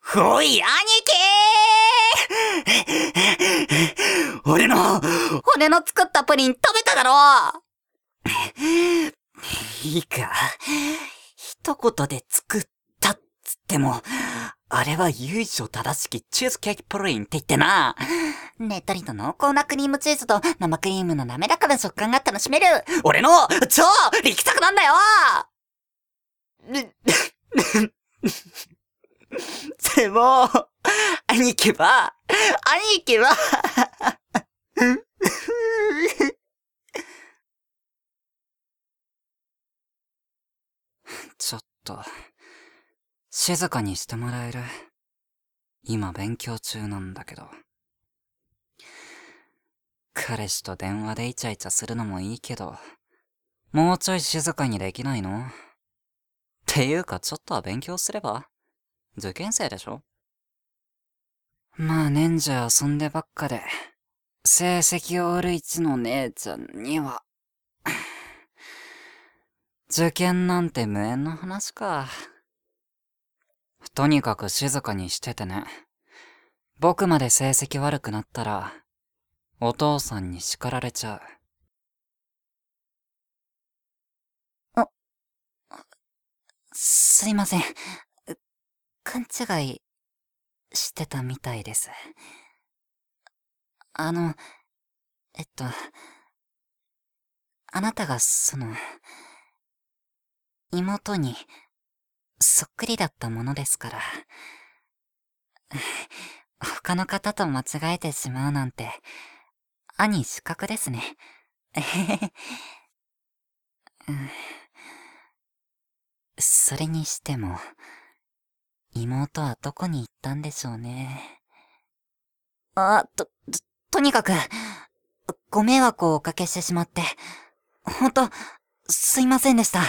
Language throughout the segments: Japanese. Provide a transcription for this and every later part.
おい、兄貴俺の作ったプリン食べただろ。いいか、一言で作ったっつっても、あれは由緒正しきチーズケーキプリンって言ってな。ねっとりと濃厚なクリームチーズと生クリームの滑らかな食感が楽しめる。俺の超力作なんだよ。でも、兄貴はちょっと、静かにしてもらえる？今勉強中なんだけど。彼氏と電話でイチャイチャするのもいいけど、もうちょい静かにできないの？っていうかちょっとは勉強すれば？受験生でしょ？まあ年中遊んでばっかで、成績オール1の姉ちゃんには、受験なんて無縁の話か。とにかく静かにしててね。僕まで成績悪くなったら、お父さんに叱られちゃう。すいません。勘違いしてたみたいです。あなたが妹にそっくりだったものですから。他の方と間違えてしまうなんて、兄失格ですね。それにしても、妹はどこに行ったんでしょうね。とにかく、ご迷惑をおかけしてしまって、ほんと、すいませんでした。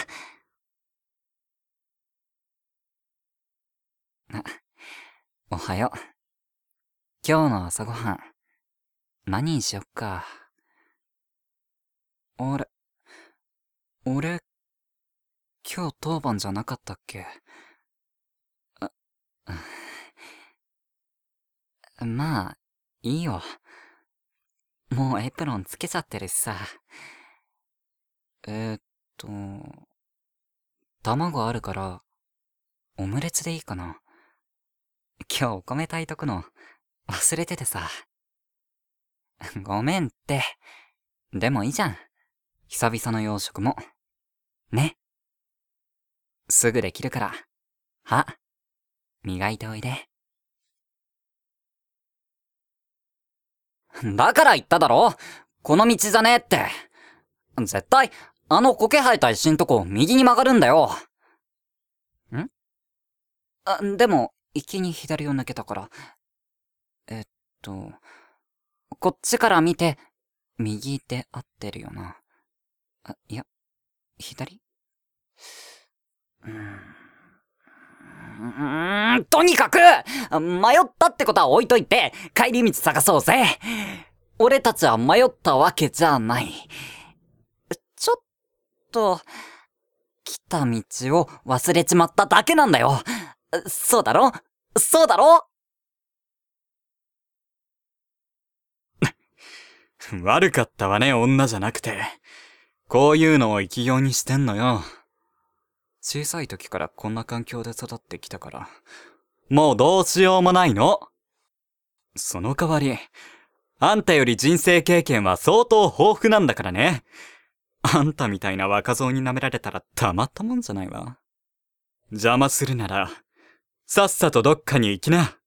おはよう。今日の朝ごはん、何にしよっか。俺、今日当番じゃなかったっけ？まあ、いいよ。もうエプロンつけちゃってるしさ。卵あるから、オムレツでいいかな。今日お米炊いとくの、忘れててさ。ごめんって。でもいいじゃん。久々の洋食も。ね。すぐできるから。歯、磨いておいで。だから言っただろ？この道じゃねえって。絶対、あの苔生えた石んとこ右に曲がるんだよ。でも、行きに左を抜けたから。こっちから見て、右で合ってるよな。いや、左？とにかく迷ったってことは置いといて、帰り道探そうぜ。俺たちは迷ったわけじゃない。ちょっと、来た道を忘れちまっただけなんだよ。そうだろ？そうだろ？ 悪かったわね、女じゃなくて。こういうのを生きようにしてんのよ。小さい時からこんな環境で育ってきたから、もうどうしようもないの。その代わり、あんたより人生経験は相当豊富なんだからね。あんたみたいな若造に舐められたらたまったもんじゃないわ。邪魔するなら、さっさとどっかに行きな。